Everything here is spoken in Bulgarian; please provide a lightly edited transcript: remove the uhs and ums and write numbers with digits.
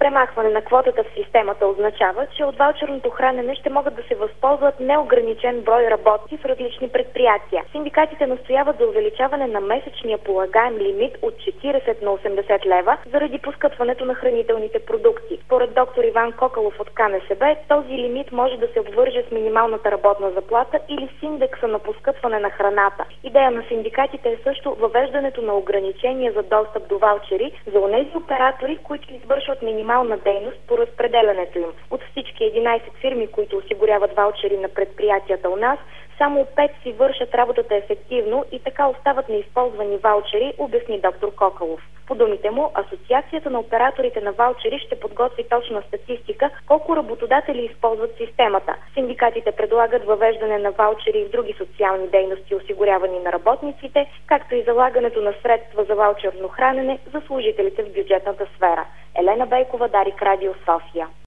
Премахване на квотата в системата означава, че от ваучерното хранене ще могат да се възползват неограничен брой работници в различни предприятия. Синдикатите настояват за увеличаване на месечния полагаем лимит от 40 на 80 лева заради поскъпването на хранителните продукти. Според доктор Иван Кокалов от КНСБ, този лимит може да се обвърже с минималната работна заплата или с индекса на поскъпване на храната. Идея на синдикатите е също въвеждането на ограничения за достъп до ваучери за онези оператори, които извършват минимална дейност по разпределянето им. От всички 11 фирми, които осигуряват ваучери на предприятията у нас, само 5 си вършат работата ефективно и така остават неизползвани ваучери, обясни доктор Кокалов. По думите му, Асоциацията на операторите на ваучери ще подготви точна статистика колко работодатели използват системата. Синдикатите предлагат въвеждане на ваучери в други социални дейности, осигурявани на работниците, както и залагането на средства за ваучерно хранене за служителите в бюджетната сфера. Елена Бейкова, Дарик Радио, София.